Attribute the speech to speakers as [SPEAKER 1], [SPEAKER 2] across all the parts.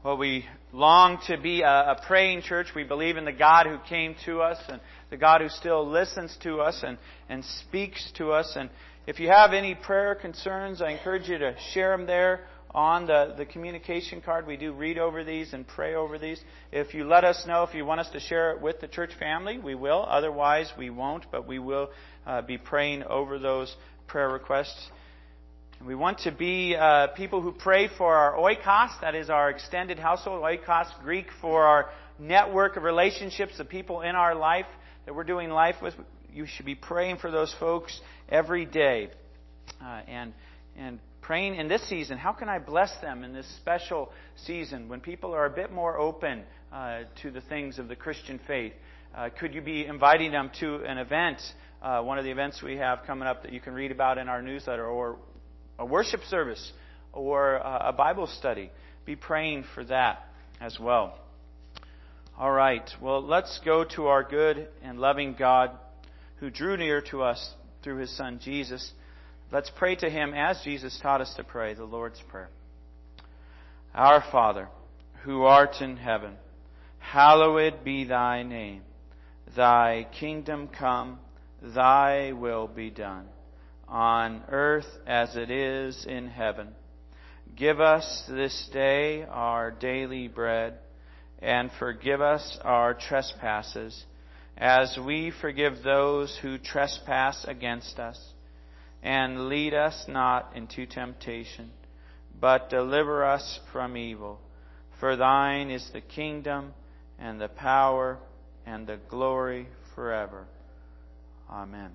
[SPEAKER 1] Well, we long to be a praying church. We believe in the God who came to us and the God who still listens to us and speaks to us. And if you have any prayer concerns, I encourage you to share them there on the communication card. We do read over these and pray over these. If you let us know if you want us to share it with the church family, we will. Otherwise, we won't, but we will be praying over those prayer requests. We want to be people who pray for our oikos, that is our extended household. Oikos, Greek for our network of relationships, the people in our life that we're doing life with. You should be praying for those folks every day. And praying in this season, how can I bless them in this special season when people are a bit more open to the things of the Christian faith? Could you be inviting them to an event, one of the events we have coming up that you can read about in our newsletter, or a worship service, or a Bible study? Be praying for that as well. All right. Well, let's go to our good and loving God who drew near to us through His Son, Jesus. Let's pray to Him as Jesus taught us to pray, the Lord's Prayer. Our Father, who art in heaven, hallowed be Thy name. Thy kingdom come, Thy will be done, on earth as it is in heaven. Give us this day our daily bread, and forgive us our trespasses, as we forgive those who trespass against us. And lead us not into temptation, but deliver us from evil. For Thine is the kingdom, and the power, and the glory forever. Amen.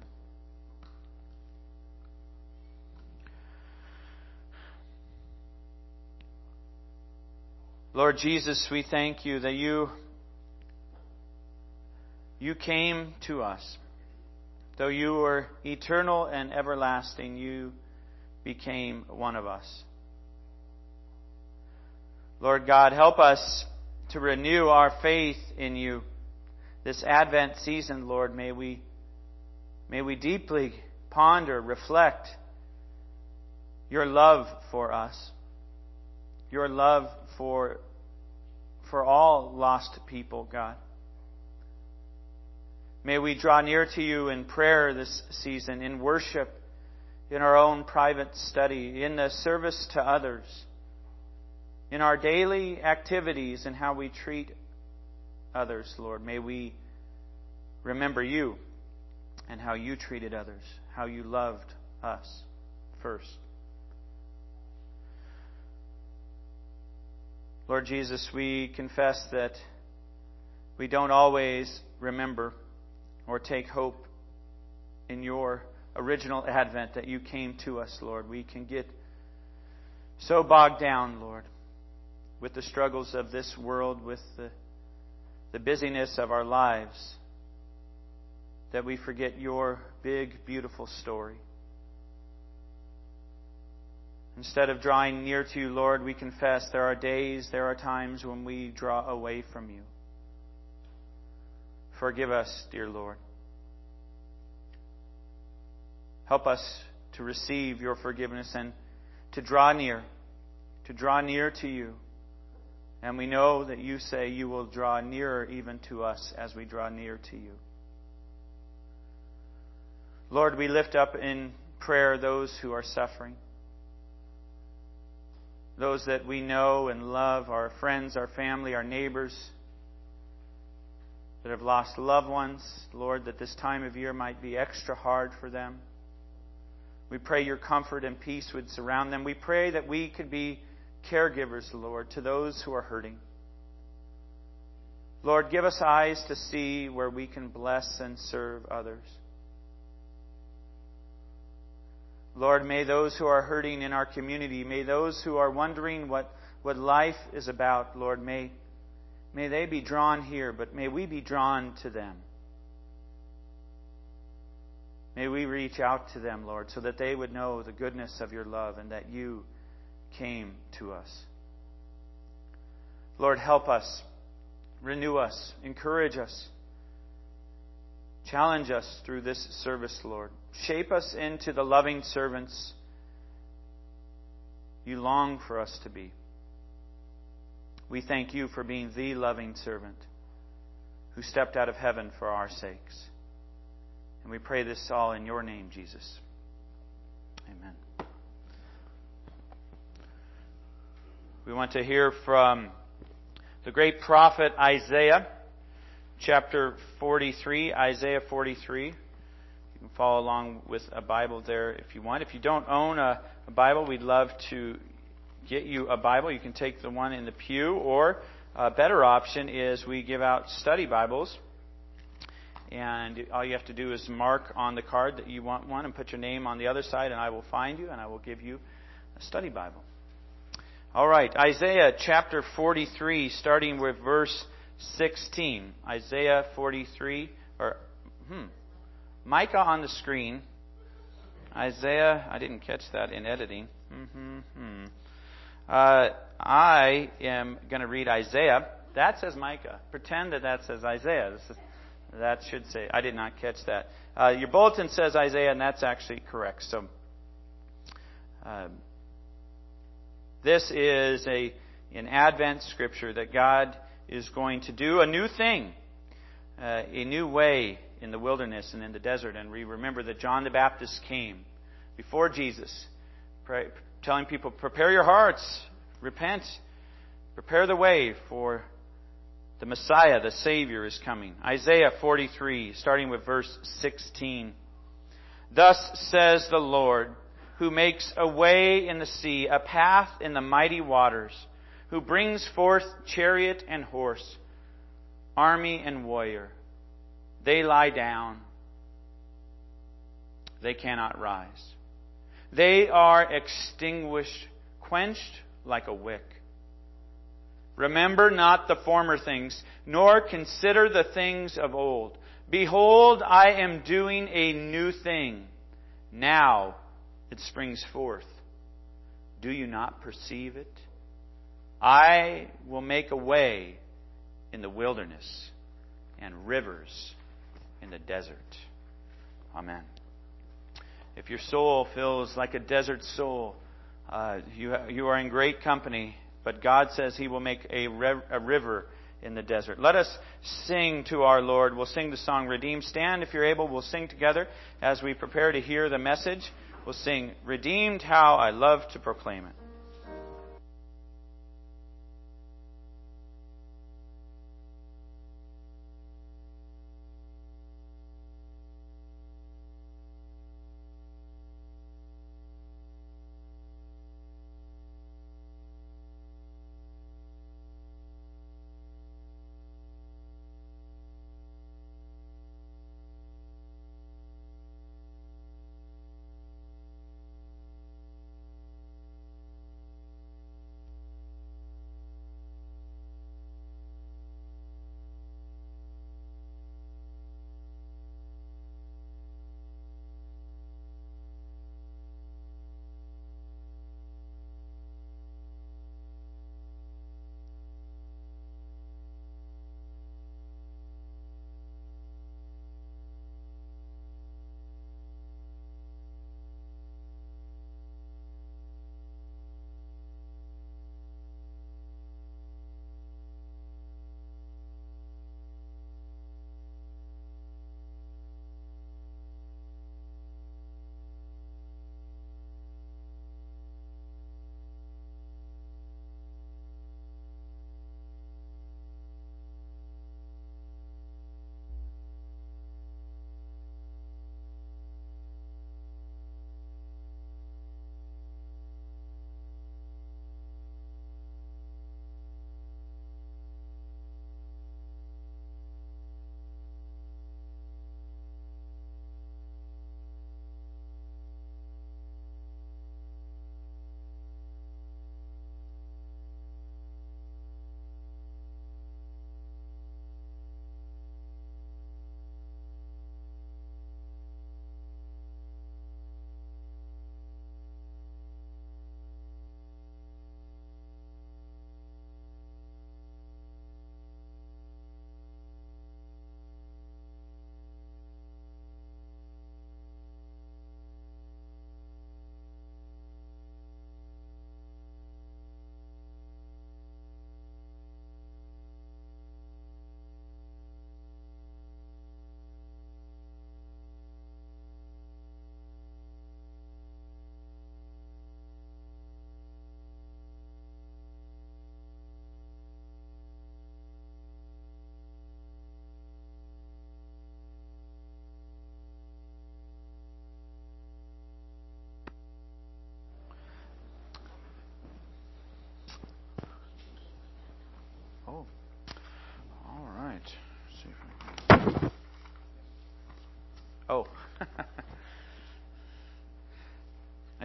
[SPEAKER 1] Lord Jesus, we thank You that You came to us. Though You were eternal and everlasting, You became one of us. Lord God, help us to renew our faith in You. This Advent season, Lord, may we deeply ponder, reflect Your love for us. Your love for all lost people, God. May we draw near to You in prayer this season, in worship, in our own private study, in the service to others, in our daily activities and how we treat others, Lord. May we remember You and how You treated others, how You loved us first. Lord Jesus, we confess that we don't always remember or take hope in Your original advent, that You came to us, Lord. We can get so bogged down, Lord, with the struggles of this world, with the busyness of our lives, that we forget Your big, beautiful story. Instead of drawing near to You, Lord, we confess there are days, there are times when we draw away from You. Forgive us, dear Lord. Help us to receive Your forgiveness and to draw near to You. And we know that You say You will draw nearer even to us as we draw near to You. Lord, we lift up in prayer those who are suffering. Those that we know and love, our friends, our family, our neighbors, that have lost loved ones. Lord, that this time of year might be extra hard for them. We pray Your comfort and peace would surround them. We pray that we could be caregivers, Lord, to those who are hurting. Lord, give us eyes to see where we can bless and serve others. Lord, may those who are hurting in our community, may those who are wondering what life is about, Lord, may they be drawn here, but may we be drawn to them. May we reach out to them, Lord, so that they would know the goodness of Your love and that You came to us. Lord, help us, renew us, encourage us, challenge us through this service, Lord. Shape us into the loving servants You long for us to be. We thank you for being the loving servant who stepped out of heaven for our sakes. And we pray this all in your name, Jesus. Amen. We want to hear from the great prophet Isaiah, chapter 43, Isaiah 43. You can follow along with a Bible there if you want. If you don't own a Bible, we'd love to get you a Bible. You can take the one in the pew, or a better option is we give out study Bibles. And all you have to do is mark on the card that you want one and put your name on the other side, and I will find you and I will give you a study Bible. All right, Isaiah chapter 43, starting with verse 16. Isaiah 43, Micah on the screen. Isaiah, I didn't catch that in editing. I am going to read Isaiah. That says Micah. Pretend that says Isaiah. That should say. I did not catch that. Your bulletin says Isaiah, and that's actually correct. So, this is an Advent scripture that God is going to do a new thing, a new way in the wilderness and in the desert. And we remember that John the Baptist came before Jesus, telling people, prepare your hearts, repent, prepare the way for the Messiah, the Savior, is coming. Isaiah 43, starting with verse 16. Thus says the Lord, who makes a way in the sea, a path in the mighty waters, who brings forth chariot and horse, army and warrior. They lie down. They cannot rise. They are extinguished, quenched like a wick. Remember not the former things, nor consider the things of old. Behold, I am doing a new thing. Now it springs forth. Do you not perceive it? I will make a way in the wilderness and rivers in the desert. Amen. If your soul feels like a desert soul, you are in great company. But God says He will make a river in the desert. Let us sing to our Lord. We'll sing the song Redeemed. Stand if you're able. We'll sing together as we prepare to hear the message. We'll sing Redeemed, How I Love to Proclaim It.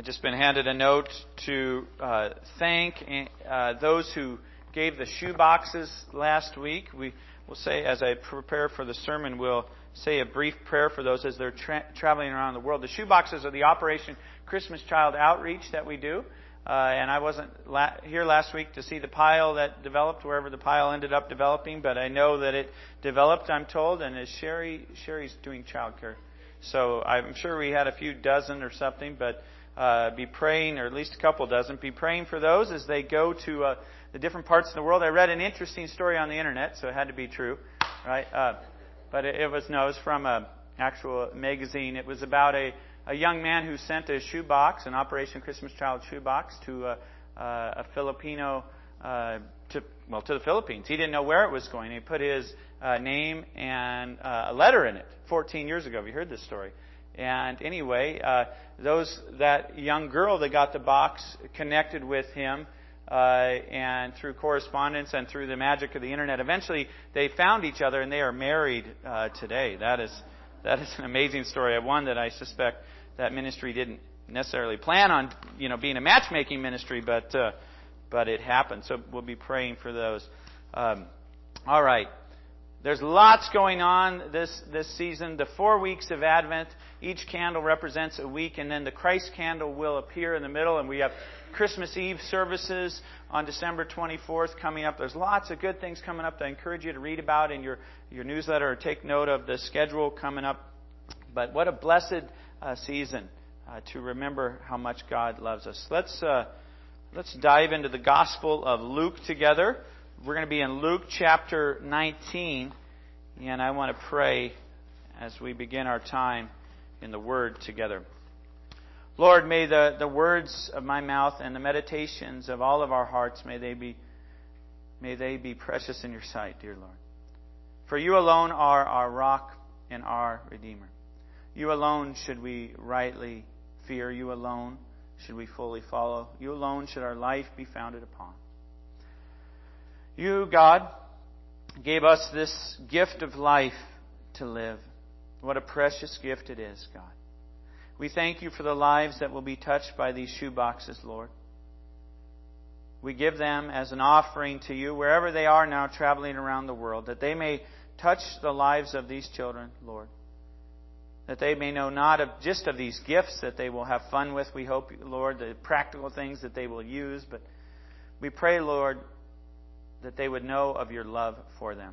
[SPEAKER 1] just been handed a note to thank those who gave the shoe boxes last week. We will say, as I prepare for the sermon, we'll say a brief prayer for those as they're traveling around the world. The shoe boxes are the Operation Christmas Child Outreach that we do. And I wasn't here last week to see the pile that developed, wherever the pile ended up developing, but I know that it developed, I'm told, and Sherry's doing childcare. So I'm sure we had a few dozen or something, but be praying, or at least a couple dozen, be praying for those as they go to the different parts of the world. I read an interesting story on the internet, so it had to be true, right? But it was from an actual magazine. It was about a young man who sent a shoebox, an Operation Christmas Child shoebox, to a Filipino, to the Philippines. He didn't know where it was going. He put his name and a letter in it 14 years ago. Have you heard this story? And anyway, that young girl that got the box connected with him, and through correspondence and through the magic of the internet, eventually they found each other and they are married today. That is an amazing story. One that I suspect that ministry didn't necessarily plan on, being a matchmaking ministry, but it happened. So we'll be praying for those. All right. There's lots going on this season. The 4 weeks of Advent, each candle represents a week, and then the Christ candle will appear in the middle, and we have Christmas Eve services on December 24th coming up. There's lots of good things coming up that I encourage you to read about in your newsletter or take note of the schedule coming up. But what a blessed season to remember how much God loves us. Let's dive into the Gospel of Luke together. We're going to be in Luke chapter 19, and I want to pray as we begin our time in the Word together. Lord, may the words of my mouth and the meditations of all of our hearts, may they be precious in your sight, dear Lord. For you alone are our rock and our Redeemer. You alone should we rightly fear. You alone should we fully follow. You alone should our life be founded upon. You, God, gave us this gift of life to live. What a precious gift it is, God. We thank you for the lives that will be touched by these shoe boxes, Lord. We give them as an offering to you wherever they are now traveling around the world, that they may touch the lives of these children, Lord. That they may know not just of these gifts that they will have fun with, we hope, Lord, the practical things that they will use, but we pray, Lord, that they would know of your love for them.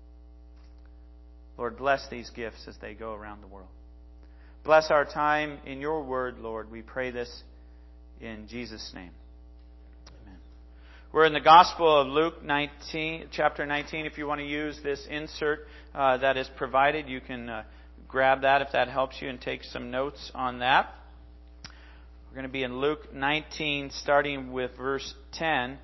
[SPEAKER 1] Lord, bless these gifts as they go around the world. Bless our time in your word, Lord. We pray this in Jesus' name. Amen. We're in the Gospel of Luke chapter 19. If you want to use this insert that is provided, you can grab that if that helps you and take some notes on that. We're going to be in Luke 19, starting with verse 10.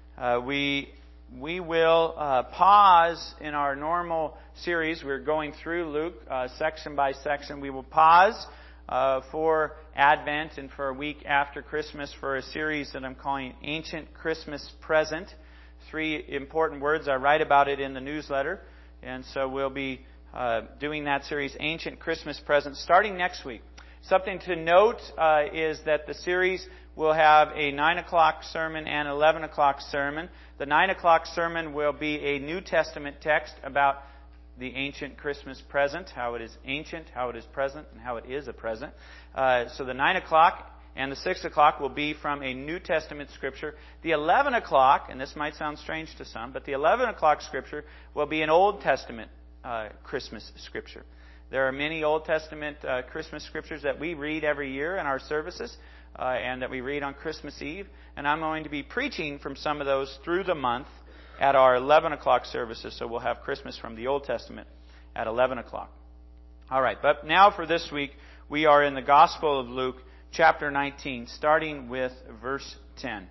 [SPEAKER 1] We will pause in our normal series. We're going through Luke section by section. We will pause for Advent and for a week after Christmas for a series that I'm calling Ancient Christmas Present. 3 important words. I write about it in the newsletter. And so we'll be doing that series, Ancient Christmas Present, starting next week. Something to note is that the series will have a 9 o'clock sermon and 11 o'clock sermon. The 9 o'clock sermon will be a New Testament text about the ancient Christmas present, how it is ancient, how it is present, and how it is a present. So the 9 o'clock and the 6 o'clock will be from a New Testament scripture. The 11 o'clock, and this might sound strange to some, but the 11 o'clock scripture will be an Old Testament Christmas scripture. There are many Old Testament Christmas scriptures that we read every year in our services and that we read on Christmas Eve. And I'm going to be preaching from some of those through the month at our 11 o'clock services. So we'll have Christmas from the Old Testament at 11 o'clock. All right, but now for this week, we are in the Gospel of Luke, chapter 19, starting with verse 10.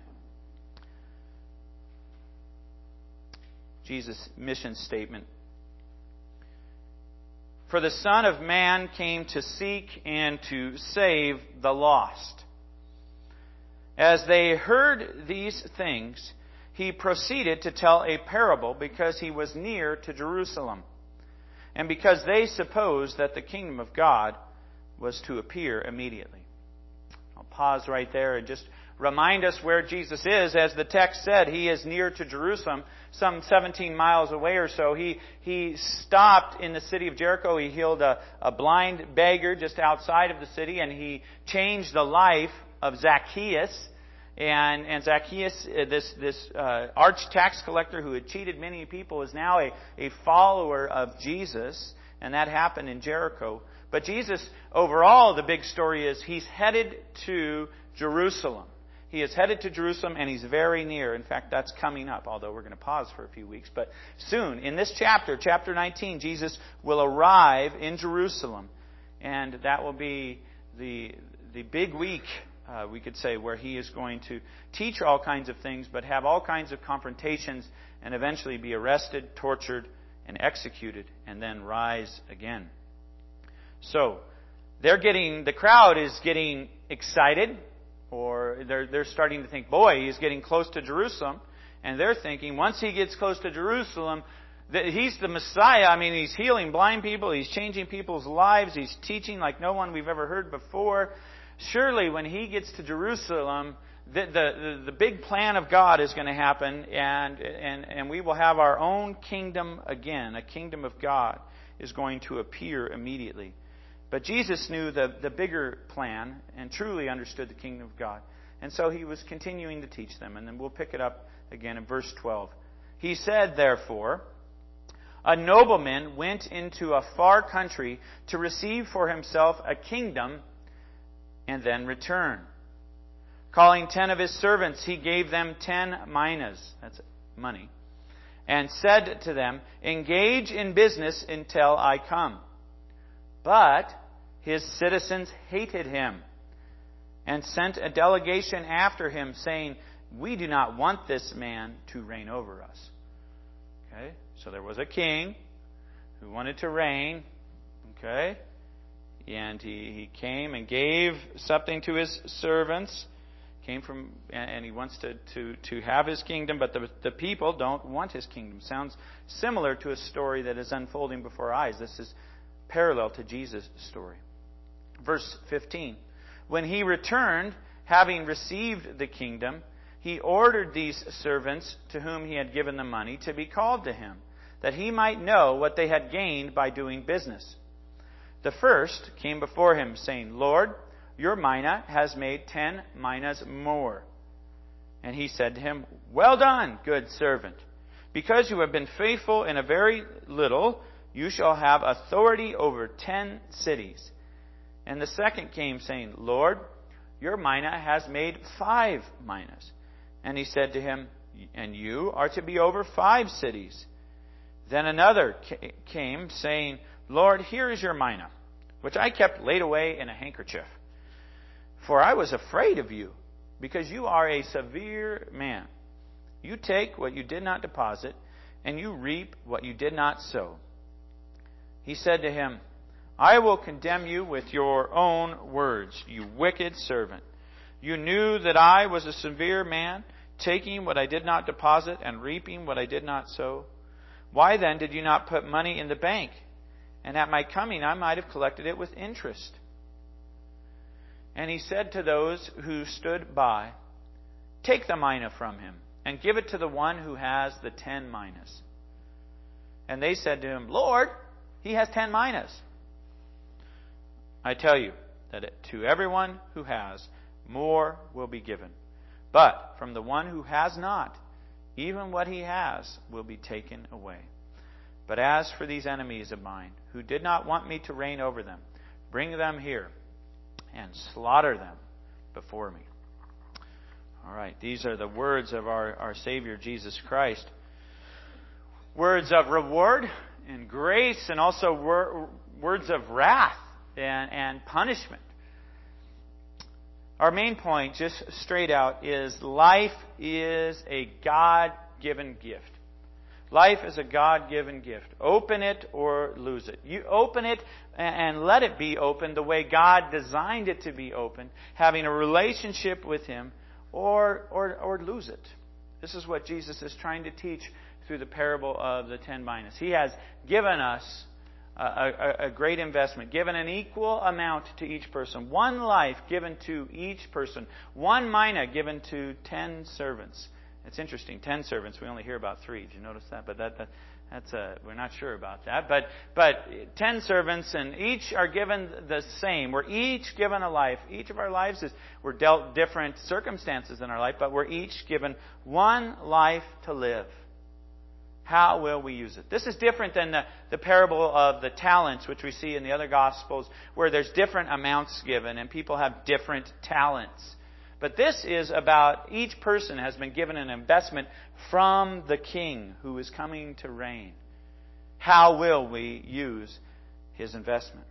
[SPEAKER 1] Jesus' mission statement. For the Son of Man came to seek and to save the lost. As they heard these things, he proceeded to tell a parable because he was near to Jerusalem, and because they supposed that the kingdom of God was to appear immediately. I'll pause right there and just remind us where Jesus is. As the text said, He is near to Jerusalem, some 17 miles away or so. He stopped in the city of Jericho. He healed a blind beggar just outside of the city, and He changed the life of Zacchaeus. And Zacchaeus, this arch tax collector who had cheated many people, is now a follower of Jesus, and that happened in Jericho. But Jesus, overall, the big story is He's headed to Jerusalem. He is headed to Jerusalem, and He's very near. In fact, that's coming up, although we're going to pause for a few weeks. But soon, in this chapter, chapter 19, Jesus will arrive in Jerusalem. And that will be the big week, we could say, where He is going to teach all kinds of things, but have all kinds of confrontations, and eventually be arrested, tortured, and executed, and then rise again. So, the crowd is getting excited, or they're starting to think, boy, He's getting close to Jerusalem. And they're thinking, once He gets close to Jerusalem, that He's the Messiah. I mean, He's healing blind people. He's changing people's lives. He's teaching like no one we've ever heard before. Surely, when He gets to Jerusalem, the big plan of God is going to happen, and we will have our own kingdom again. A kingdom of God is going to appear immediately. But Jesus knew the bigger plan and truly understood the kingdom of God. And so He was continuing to teach them. And then we'll pick it up again in verse 12. He said, therefore, a nobleman went into a far country to receive for himself a kingdom and then return. Calling 10 of his servants, he gave them 10 minas, that's money, and said to them, engage in business until I come. But his citizens hated him and sent a delegation after him, saying, we do not want this man to reign over us. Okay, so there was a king who wanted to reign. Okay, and he came and gave something to his servants. And he wants to have his kingdom, but the people don't want his kingdom. Sounds similar to a story that is unfolding before our eyes. This is parallel to Jesus' story. Verse 15. When he returned, having received the kingdom, he ordered these servants to whom he had given the money to be called to him, that he might know what they had gained by doing business. The first came before him, saying, Lord, your mina has made 10 minas more. And he said to him, well done, good servant. Because you have been faithful in a very little, you shall have authority over 10 cities. And the second came, saying, Lord, your mina has made 5 minas. And he said to him, and you are to be over 5 cities. Then another came, saying, Lord, here is your mina, which I kept laid away in a handkerchief. For I was afraid of you, because you are a severe man. You take what you did not deposit, and you reap what you did not sow. He said to him, I will condemn you with your own words, you wicked servant. You knew that I was a severe man, taking what I did not deposit and reaping what I did not sow. Why then did you not put money in the bank? And at my coming I might have collected it with interest. And he said to those who stood by, take the mina from him, and give it to the one who has the 10 minas. And they said to him, Lord, he has 10 minas. I tell you that to everyone who has, more will be given. But from the one who has not, even what he has will be taken away. But as for these enemies of mine, who did not want me to reign over them, bring them here and slaughter them before me. All right, these are the words of our Savior Jesus Christ. Words of reward and grace, and also words of wrath and punishment. Our main point, just straight out, is life is a God-given gift. Life is a God-given gift. Open it or lose it. You open it and let it be open the way God designed it to be open, having a relationship with Him, or lose it. This is what Jesus is trying to teach through the parable of the 10 minas. He has given us a great investment, given an equal amount to each person. 1 life given to each person. 1 mina given to 10 servants. It's interesting, 10 servants. We only hear about 3. Did you notice that? But that's we're not sure about that. But 10 servants, and each are given the same. We're each given a life. Each of our lives we're dealt different circumstances in our life, but we're each given 1 life to live. How will we use it? This is different than the parable of the talents, which we see in the other Gospels, where there's different amounts given and people have different talents. But this is about each person has been given an investment from the King who is coming to reign. How will we use His investment?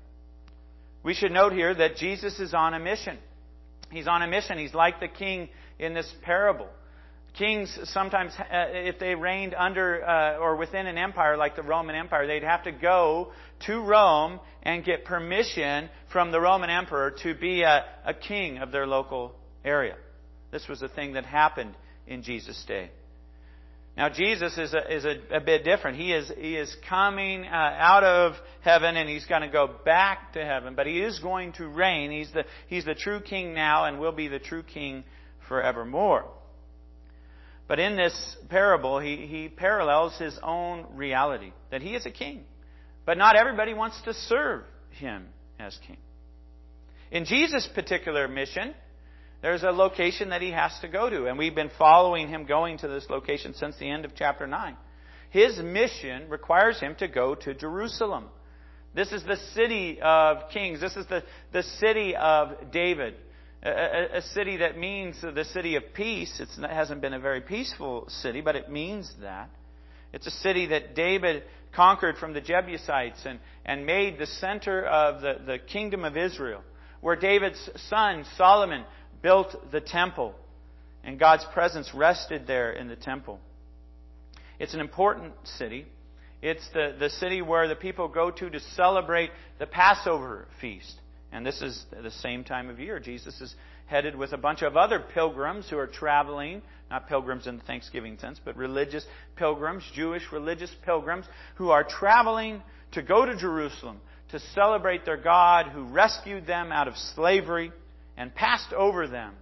[SPEAKER 1] We should note here that Jesus is on a mission. He's on a mission. He's like the king in this parable. Kings sometimes, if they reigned under or within an empire like the Roman Empire, they'd have to go to Rome and get permission from the Roman Emperor to be a king of their local area. This was a thing that happened in Jesus' day. Now Jesus is a bit different. He is coming out of heaven and He's going to go back to heaven, but He is going to reign. He's the true king now and will be the true king forevermore. But in this parable, he parallels His own reality, that He is a king. But not everybody wants to serve Him as king. In Jesus' particular mission, there's a location that He has to go to. And we've been following Him going to this location since the end of chapter 9. His mission requires Him to go to Jerusalem. This is the city of kings. This is the city of David. A city that means the city of peace. It hasn't been a very peaceful city, but it means that. It's a city that David conquered from the Jebusites and made the center of the kingdom of Israel, where David's son Solomon built the temple, and God's presence rested there in the temple. It's an important city. It's the city where the people go to celebrate the Passover feast. And this is the same time of year. Jesus is headed with a bunch of other pilgrims who are traveling, not pilgrims in the Thanksgiving sense, but religious pilgrims, Jewish religious pilgrims, who are traveling to go to Jerusalem to celebrate their God who rescued them out of slavery and passed over them.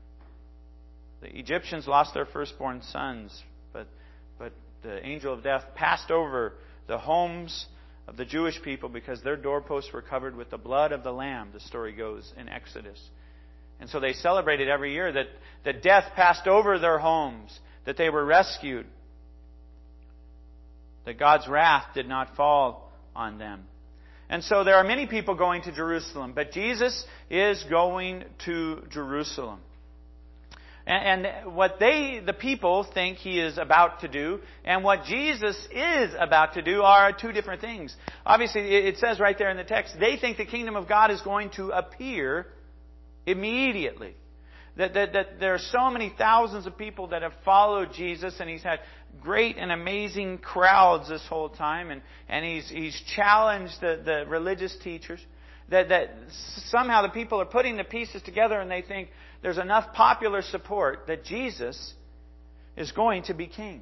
[SPEAKER 1] The Egyptians lost their firstborn sons, but the angel of death passed over the homes of the Jewish people because their doorposts were covered with the blood of the Lamb, the story goes in Exodus. And so they celebrated every year that death passed over their homes, that they were rescued, that God's wrath did not fall on them. And so there are many people going to Jerusalem, but Jesus is going to Jerusalem. And what the people think He is about to do, and what Jesus is about to do are 2 different things. Obviously, it says right there in the text, they think the kingdom of God is going to appear immediately. That there are so many thousands of people that have followed Jesus, and He's had great and amazing crowds this whole time, and He's challenged the religious teachers. That somehow the people are putting the pieces together and they think there's enough popular support that Jesus is going to be king.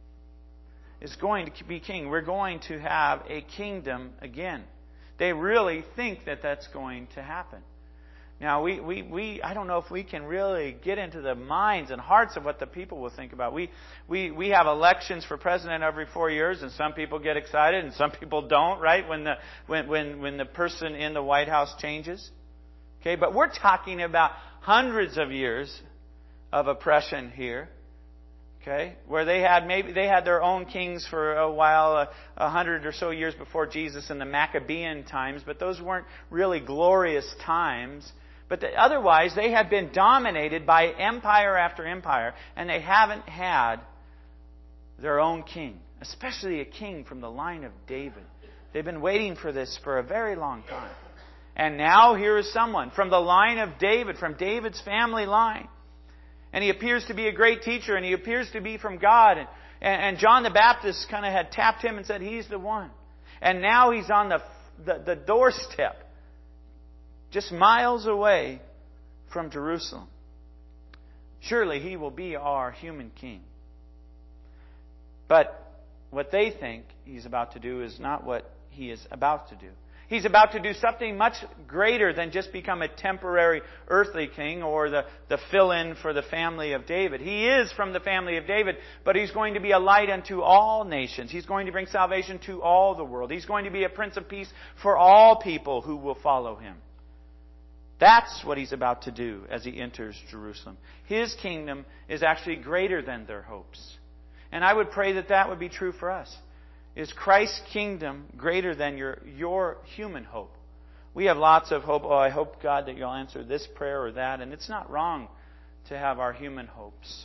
[SPEAKER 1] Is going to be king. We're going to have a kingdom again. They really think that that's going to happen. Now, I don't know if we can really get into the minds and hearts of what the people will think about. We have elections for president every 4 years, and some people get excited, and some people don't. Right when the person in the White House changes. Okay, but we're talking about hundreds of years of oppression here. Okay, where they had their own kings for a while, 100 or so years before Jesus in the Maccabean times, but those weren't really glorious times. But otherwise, they have been dominated by empire after empire, and they haven't had their own king, especially a king from the line of David. They've been waiting for this for a very long time. And now here is someone from the line of David, from David's family line. And he appears to be a great teacher, and he appears to be from God. And John the Baptist kind of had tapped him and said, he's the one. And now he's on the doorstep, just miles away from Jerusalem. Surely he will be our human king. But what they think he's about to do is not what He is about to do. He's about to do something much greater than just become a temporary earthly king or the fill-in for the family of David. He is from the family of David, but He's going to be a light unto all nations. He's going to bring salvation to all the world. He's going to be a Prince of Peace for all people who will follow Him. That's what He's about to do as He enters Jerusalem. His kingdom is actually greater than their hopes. And I would pray that that would be true for us. Is Christ's kingdom greater than your human hope? We have lots of hope. Oh, I hope, God, that you'll answer this prayer or that. And it's not wrong to have our human hopes,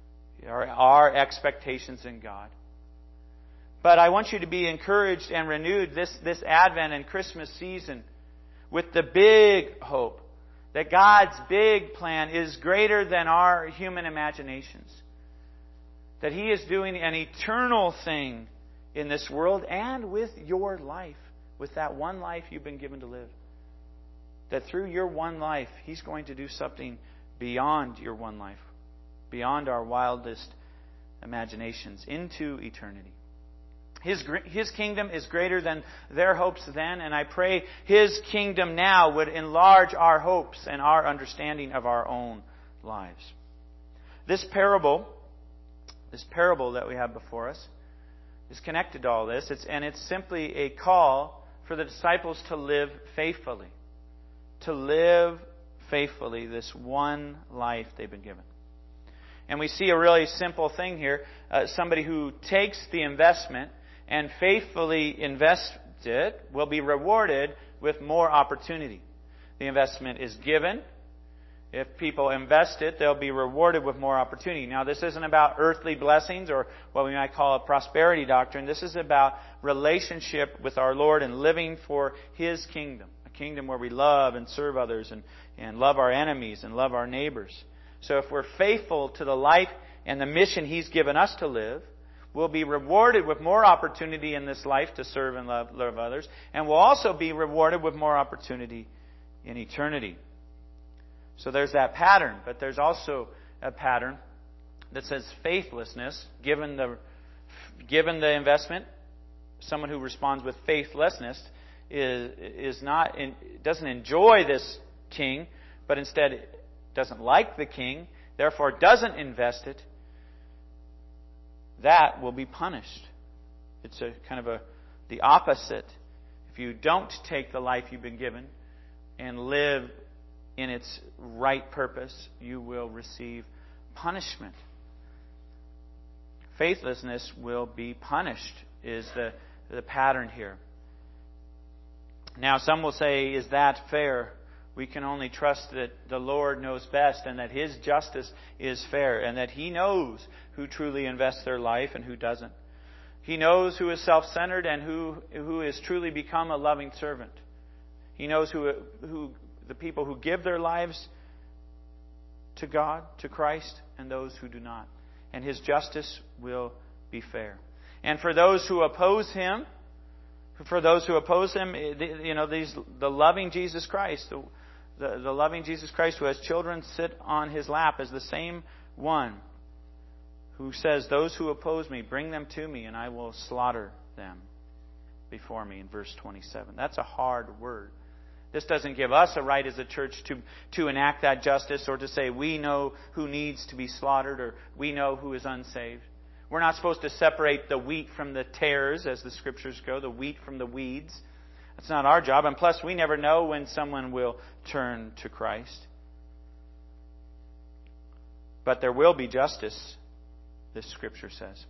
[SPEAKER 1] our expectations in God. But I want you to be encouraged and renewed this Advent and Christmas season with the big hope that God's big plan is greater than our human imaginations. That He is doing an eternal thing in this world and with your life, with that one life you've been given to live. That through your one life, He's going to do something beyond your one life, beyond our wildest imaginations, into eternity. His kingdom is greater than their hopes then, and I pray His kingdom now would enlarge our hopes and our understanding of our own lives. This parable that we have before us is connected to all this. It's simply a call for the disciples to live faithfully. To live faithfully this one life they've been given. And we see a really simple thing here. Somebody who takes the investment and faithfully invests it will be rewarded with more opportunity. The investment is given. If people invest it, they'll be rewarded with more opportunity. Now, this isn't about earthly blessings or what we might call a prosperity doctrine. This is about relationship with our Lord and living for His kingdom. A kingdom where we love and serve others and love our enemies and love our neighbors. So if we're faithful to the life and the mission He's given us to live, we'll be rewarded with more opportunity in this life to serve and love others. And we'll also be rewarded with more opportunity in eternity. So there's that pattern, but there's also a pattern that says faithlessness, given the investment, someone who responds with faithlessness doesn't enjoy this king, but instead doesn't like the king, therefore doesn't invest it. That will be punished. It's a kind of the opposite. If you don't take the life you've been given and live in its right purpose, you will receive punishment. Faithlessness will be punished, is the pattern here. Now, some will say, is that fair? We can only trust that the Lord knows best and that His justice is fair and that He knows who truly invests their life and who doesn't. He knows who is self-centered and who is truly become a loving servant. He knows who the people who give their lives to God, to Christ, and those who do not. And His justice will be fair. And for those who oppose Him, the loving Jesus Christ, the loving Jesus Christ who has children sit on His lap is the same one who says, those who oppose me, bring them to me and I will slaughter them before me, in verse 27. That's a hard word. This doesn't give us a right as a church to enact that justice or to say we know who needs to be slaughtered or we know who is unsaved. We're not supposed to separate the wheat from the tares, as the Scriptures go, the wheat from the weeds. That's not our job. And plus, we never know when someone will turn to Christ. But there will be justice, this Scripture says.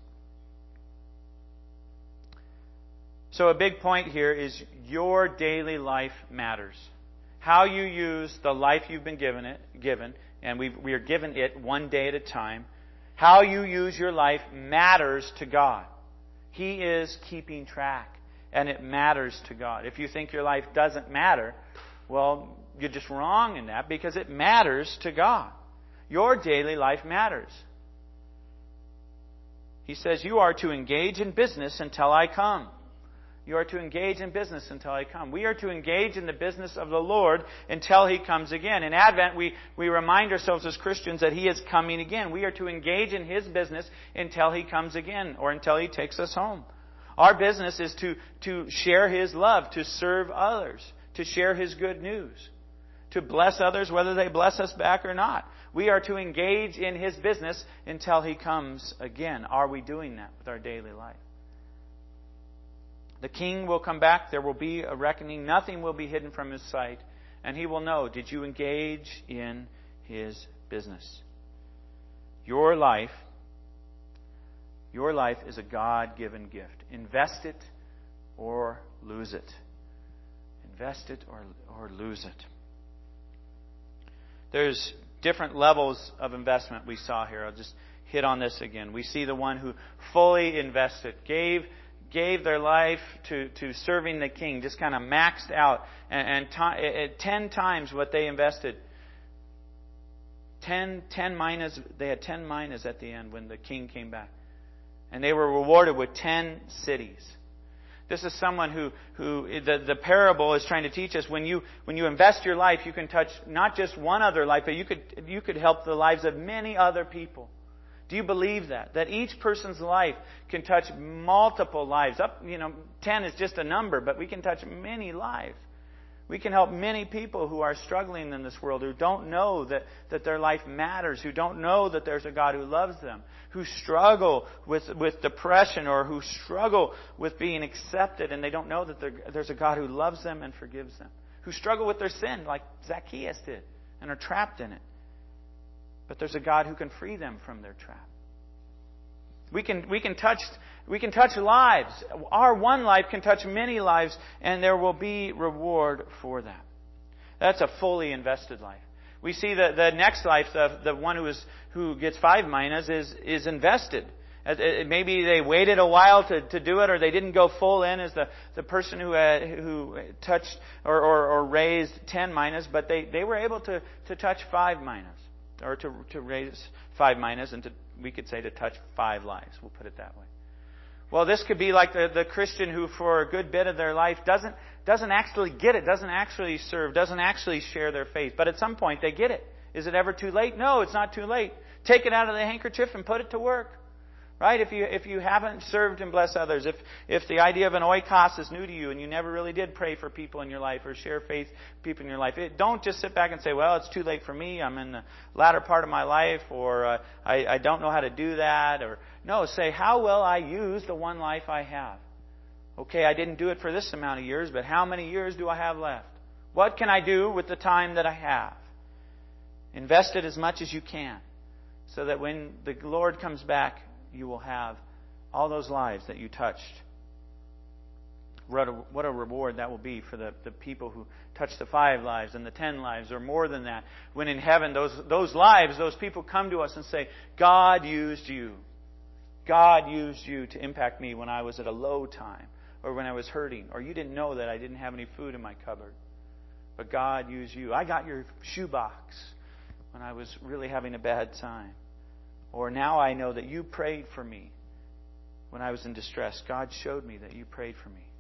[SPEAKER 1] So a big point here is your daily life matters. How you use the life you've been given, and we are given it one day at a time. How you use your life matters to God. He is keeping track, and it matters to God. If you think your life doesn't matter, well, you're just wrong in that, because it matters to God. Your daily life matters. He says you are to engage in business until I come. You are to engage in business until I come. We are to engage in the business of the Lord until He comes again. In Advent, we remind ourselves as Christians that He is coming again. We are to engage in His business until He comes again or until He takes us home. Our business is to share His love, to serve others, to share His good news, to bless others whether they bless us back or not. We are to engage in His business until He comes again. Are we doing that with our daily life? The King will come back. There will be a reckoning. Nothing will be hidden from His sight. And He will know, did you engage in His business? Your life is a God-given gift. Invest it or lose it. Invest it or lose it. There's different levels of investment we saw here. I'll just hit on this again. We see the one who fully invested, gave their life to serving the King, just kind of maxed out, and 10 times what they invested. 10 minas, they had 10 minas at the end when the King came back. And they were rewarded with 10 cities. This is someone who the parable is trying to teach us. When you invest your life, you can touch not just one other life, but you could help the lives of many other people. Do you believe that? That each person's life can touch multiple lives. 10 is just a number, but we can touch many lives. We can help many people who are struggling in this world, who don't know that their life matters, who don't know that there's a God who loves them, who struggle with depression or who struggle with being accepted and they don't know that there's a God who loves them and forgives them, who struggle with their sin like Zacchaeus did and are trapped in it. But there's a God who can free them from their trap. We can touch lives. Our one life can touch many lives, and there will be reward for that. That's a fully invested life. We see that the next life, the one who gets 5 minas, is invested. Maybe they waited a while to do it, or they didn't go full in as the person who touched or raised 10 minas, but they were able to touch 5 minas, or to raise 5 minas, and we could say to touch 5 lives. We'll put it that way. Well, this could be like the Christian who, for a good bit of their life, doesn't actually get it, doesn't actually serve, doesn't actually share their faith. But at some point, they get it. Is it ever too late? No, it's not too late. Take it out of the handkerchief and put it to work. Right? If you haven't served and blessed others, if the idea of an oikos is new to you and you never really did pray for people in your life or share faith with people in your life, don't just sit back and say, well, it's too late for me. I'm in the latter part of my life, or I don't know how to do that. Or no, say, how will I use the one life I have? Okay, I didn't do it for this amount of years, but how many years do I have left? What can I do with the time that I have? Invest it as much as you can, so that when the Lord comes back, you will have all those lives that you touched. What a reward that will be for the people who touched the 5 lives and the 10 lives, or more than that. When in heaven, those lives, those people come to us and say, God used you. God used you to impact me when I was at a low time, or when I was hurting, or you didn't know that I didn't have any food in my cupboard. But God used you. I got your shoebox when I was really having a bad time. Or now I know that you prayed for me when I was in distress. God showed me that you prayed for me.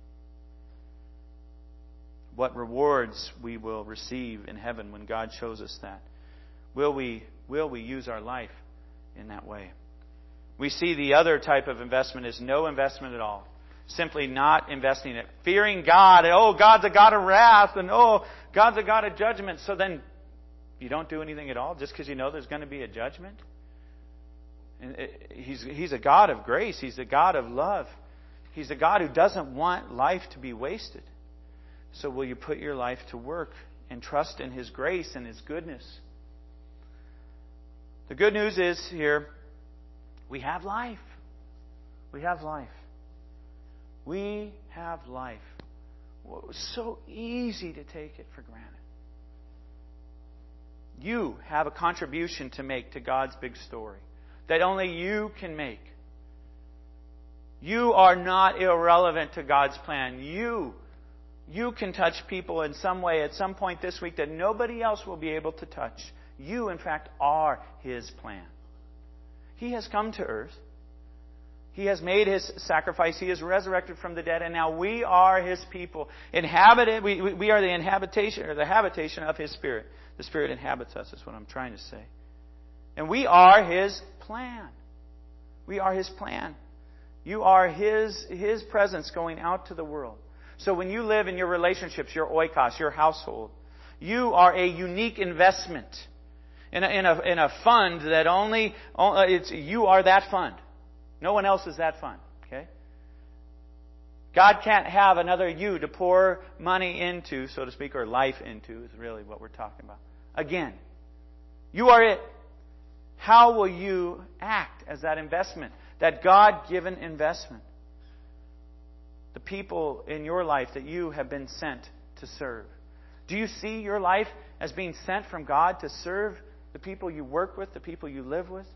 [SPEAKER 1] What rewards we will receive in heaven when God shows us that. Will we use our life in that way? We see the other type of investment is no investment at all. Simply not investing it. Fearing God. Oh, God's a God of wrath. And oh, God's a God of judgment. So then you don't do anything at all just because you know there's going to be a judgment? And He's a God of grace. He's a God of love. He's a God who doesn't want life to be wasted. So will you put your life to work and trust in His grace and His goodness? The good news is here, we have life. We have life. We have life. Well, it was so easy to take it for granted. You have a contribution to make to God's big story that only you can make. You are not irrelevant to God's plan. You can touch people in some way at some point this week that nobody else will be able to touch. You, in fact, are His plan. He has come to earth. He has made His sacrifice. He is resurrected from the dead, and now we are His people. Inhabited, we are the inhabitation, or the habitation of His Spirit. The Spirit inhabits us, is what I'm trying to say. And we are His plan. We are His plan. You are His presence going out to the world. So when you live in your relationships, your oikos, your household, you are a unique investment in a fund that you are that fund. No one else is that fund. Okay? God can't have another you to pour money into, so to speak, or life into, is really what we're talking about. Again, you are it. How will you act as that investment, that God-given investment? The people in your life that you have been sent to serve. Do you see your life as being sent from God to serve the people you work with, the people you live with?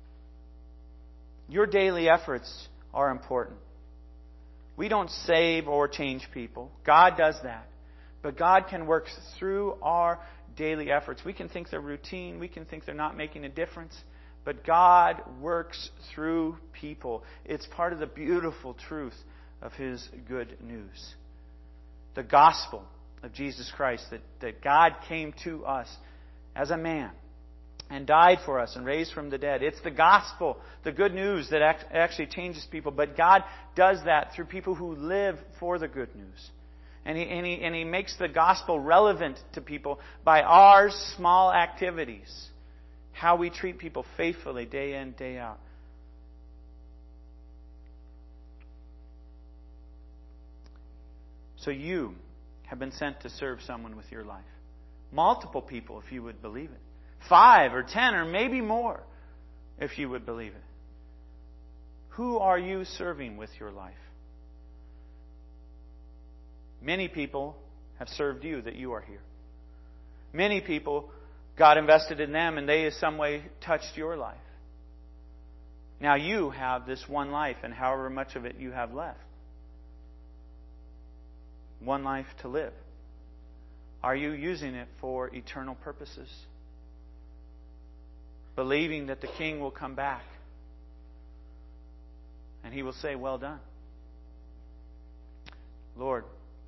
[SPEAKER 1] Your daily efforts are important. We don't save or change people. God does that. But God can work through our daily efforts. We can think they're routine. We can think they're not making a difference. But God works through people. It's part of the beautiful truth of His good news. The gospel of Jesus Christ, that God came to us as a man and died for us and raised from the dead. It's the gospel, the good news that actually changes people. But God does that through people who live for the good news. And He makes the gospel relevant to people by our small activities. How we treat people faithfully day in, day out. So you have been sent to serve someone with your life. Multiple people, if you would believe it. 5 or 10 or maybe more, if you would believe it. Who are you serving with your life? Many people have served you that you are here. Many people, God invested in them and they in some way touched your life. Now you have this one life and however much of it you have left. One life to live. Are you using it for eternal purposes? Believing that the King will come back and He will say, "Well done." Lord,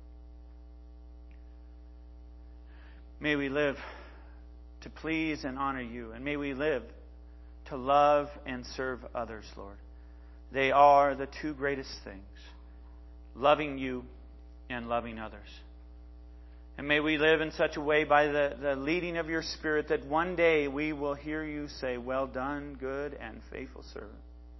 [SPEAKER 1] may we live to please and honor You, and may we live to love and serve others, Lord. They are the two greatest things, loving You and loving others. And may we live in such a way by the leading of Your Spirit that one day we will hear You say, "Well done, good and faithful servant."